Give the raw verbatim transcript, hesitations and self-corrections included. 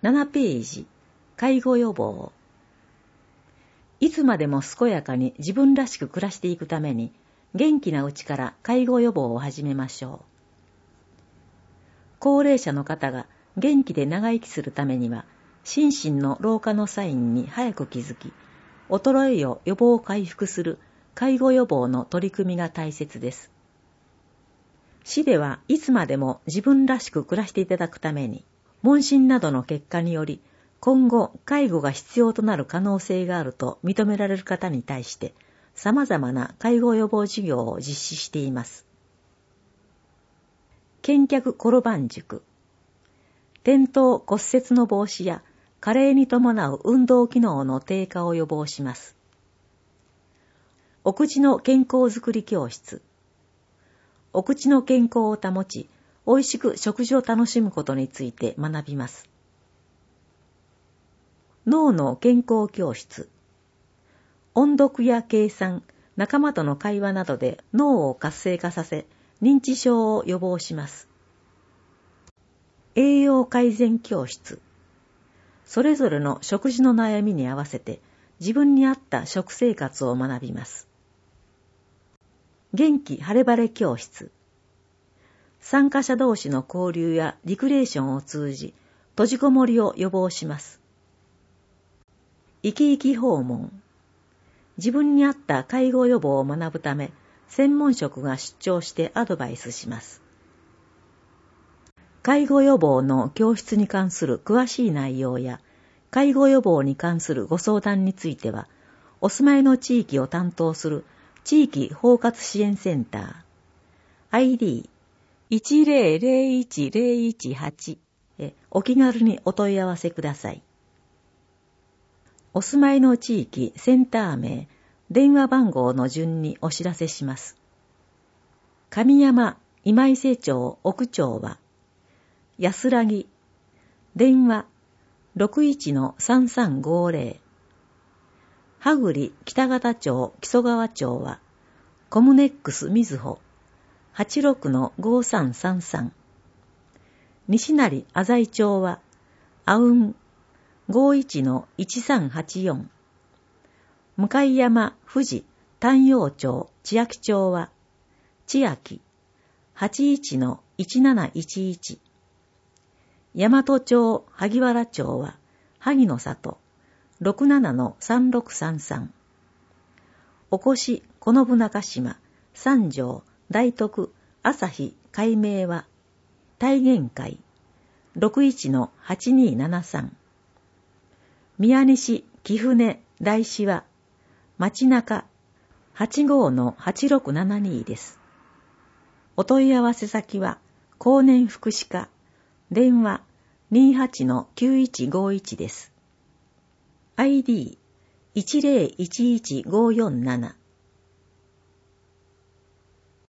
ななページ、介護予防。いつまでも健やかに自分らしく暮らしていくために、元気なうちから介護予防を始めましょう。高齢者の方が元気で長生きするためには、心身の老化のサインに早く気づき、衰えを予防回復する介護予防の取り組みが大切です。市ではいつまでも自分らしく暮らしていただくために、問診などの結果により、今後介護が必要となる可能性があると認められる方に対して、様々な介護予防事業を実施しています。健脚転ばん塾。転倒骨折の防止や加齢に伴う運動機能の低下を予防します。お口の健康づくり教室。お口の健康を保ち、美味しく食事を楽しむことについて学びます。脳の健康教室。音読や計算、仲間との会話などで脳を活性化させ、認知症を予防します。栄養改善教室。それぞれの食事の悩みに合わせて、自分に合った食生活を学びます。元気晴れ晴れ教室。参加者同士の交流やリクレーションを通じ、閉じこもりを予防します。生き生き訪問。自分に合った介護予防を学ぶため、専門職が出張してアドバイスします。介護予防の教室に関する詳しい内容や、介護予防に関するご相談については、お住まいの地域を担当する地域包括支援センター、アイディーいちゼロゼロいちゼロいちはち へお気軽にお問い合わせください。お住まいの地域、センター名、電話番号の順にお知らせします。上山今伊勢町奥町は、安らぎ、電話 ろくいちのさんさんごゼロ。羽栗北方町木曽川町は、コムネックスみずほ はちろくのごさんさんさん。西成浅井町は、あうんごいちのいちさんはちよん。向山富士丹陽町千秋町は、千秋はちいちのいちなないちいち。大和町萩原町は、萩の里ろくななのさんろくさんさん。おこしこのぶ中島三条大徳朝日海明は、体現会ろくいちのはちにななさん。宮西貴船大師は、町中はちごのはちろくななにです。お問い合わせ先は、後年福祉課、電話 にはちのきゅういちごいち です。アイディーいちゼロいちいちごよんなな